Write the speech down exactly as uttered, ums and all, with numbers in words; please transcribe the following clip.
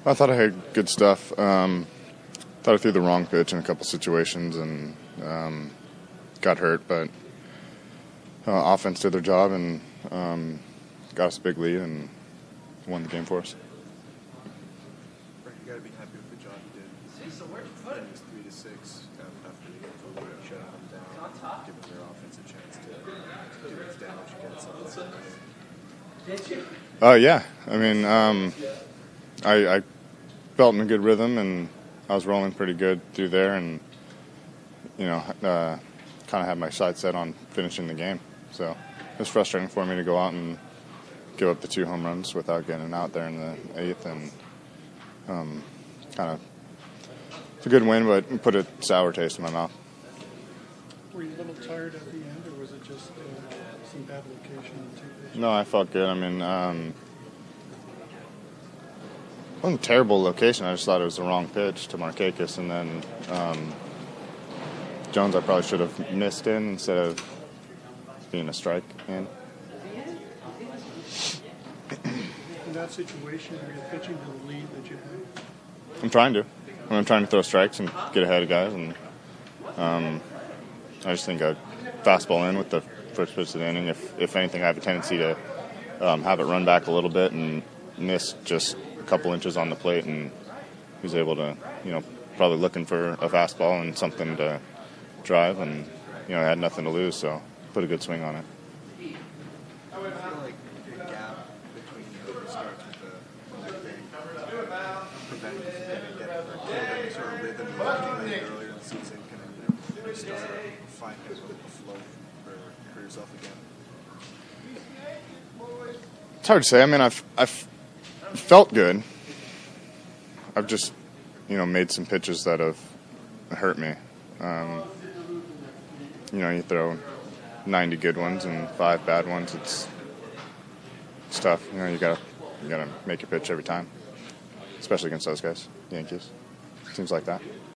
I thought I had good stuff. Um, thought I threw the wrong pitch in a couple situations and um, got hurt, but uh, offense did their job and um, got us a big lead and won the game for us. Frank, you got to be happy with the job you did. So where'd you put it? It was three to six after the game for Wood, shutting them down, giving their offense a chance to do its damage against them. Uh, yeah, I mean, um, I, I felt in a good rhythm, and I was rolling pretty good through there, and you know, uh, kind of had my sights set on finishing the game. So it was frustrating for me to go out and give up the two home runs without getting out there in the eighth, and um, kind of it's a good win, but put a sour taste in my mouth. Were you a little tired at the end, or was it just uh, some bad location on the two pitches? No, I felt good. I mean, um, it wasn't a terrible location. I just thought it was the wrong pitch to Markakis, and then um, Jones I probably should have missed in instead of being a strike in. In that situation, are you pitching to the lead that you had? I'm trying to. I'm trying to throw strikes and get ahead of guys, and um, I just think a fastball in with the first pitch of the inning. If if anything, I have a tendency to um, have it run back a little bit and miss just a couple inches on the plate, and he was able to, you know, probably looking for a fastball and something to drive, and you know, I had nothing to lose, so put a good swing on it. I feel like the gap between the starts with the neck thing prevented you from getting that sort of rhythm you accumulated earlier in the season. Can you know, start finding a flow for, for yourself again? It's hard to say. I mean, I've I've felt good. I've just, you know, made some pitches that have hurt me. Um, you know, you throw ninety good ones and five bad ones. It's it's tough. You know, you gotta you gotta make your pitch every time, especially against those guys, Yankees. Seems like that.